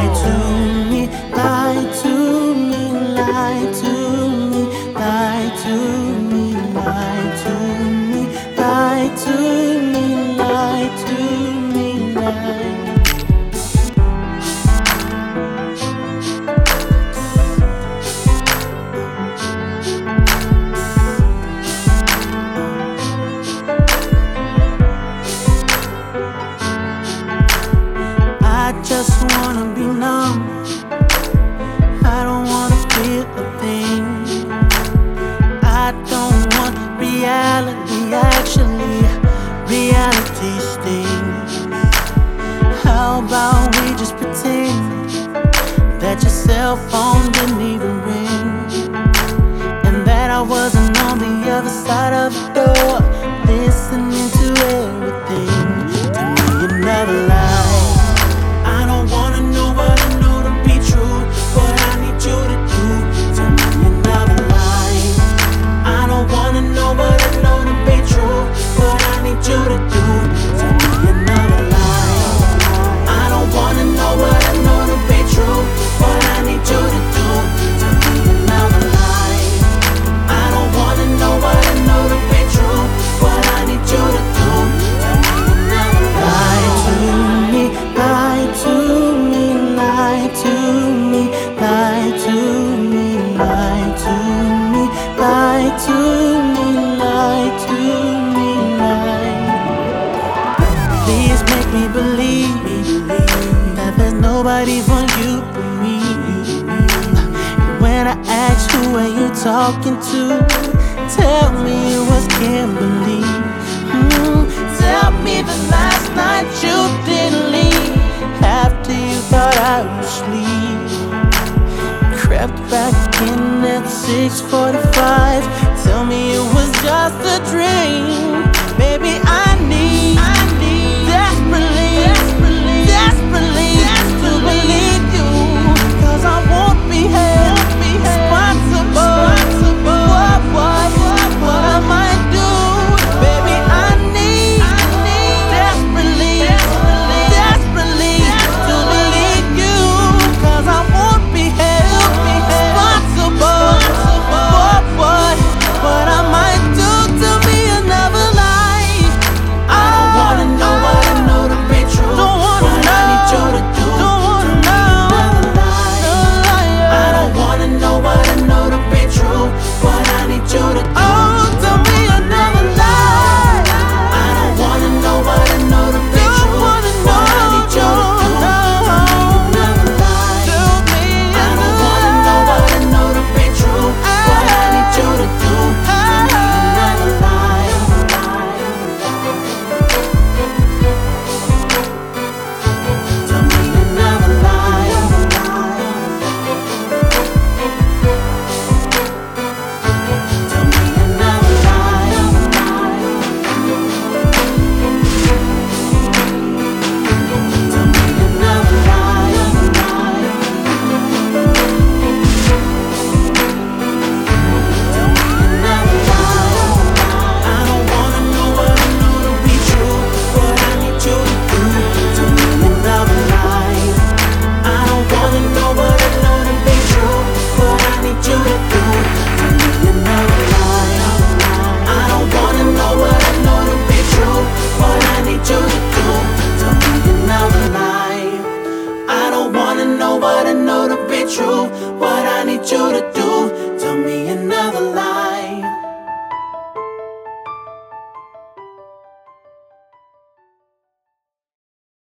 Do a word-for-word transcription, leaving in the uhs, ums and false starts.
Lie to me, lie to me, lie to me, lie to me, lie to me, lie to me, lie to me, lie. I just wanna be numb. I don't wanna feel a thing. I don't want reality, actually, reality stings. How about we just pretend that your cell phone didn't even ring, and that I wasn't on the other side of the door, listening to everything. To me, you never lied. I don't wanna know what I know to be true. What I need you to do, tell me you never lie. I don't wanna know what I know to be true. What I need you to do, tell me you never lie. I don't wanna know what I know to be true. What I need you to do, tell me you never lie. I don't wanna know what I know to be true. What I need you to do, tell me you never lie. Lie to me, lie to me, lie to me, lie to me, lie to me, lie to me, lie to me, lie. Please make me believe that there's nobody for you but me. And when I ask who are you talking to, tell me it was Kimberly. Mm, tell me that last night you didn't leave after you thought I would sleep. Crept back in at six forty-five. Tell me it was just a dream. Baby, I need, I need desperately, desperately, desperately to believe you. Cause I won't be held responsible for what, what I might do. Baby, I need, I need desperately, desperately to believe you. Cause I won't be held responsible for what, what I might do to me another life. I don't wanna know what I know to be true. Don't wanna what know. I need you to do. Don't wanna know. I don't wanna know what I know to be true. What I need you to do. Oh, tell me another lie. I don't wanna know what I know to be don't true. Wanna know. What I need you to do. No. Another lie. Tell me I don't wanna know what I know to be true. What I need you to do. Tell me another lie. Tell me another lie. Tell me another lie. Tell me another lie. Tell me another lie. I don't wanna know what I know to be true. What I need you to do. Tell me another lie. I don't wanna know what I know to be true. What I need you to do. Tell me another lie. I don't wanna know what I know to be true. What I need you to do. Tell me another lie. I don't wanna know what I know to be true. What I need you to do.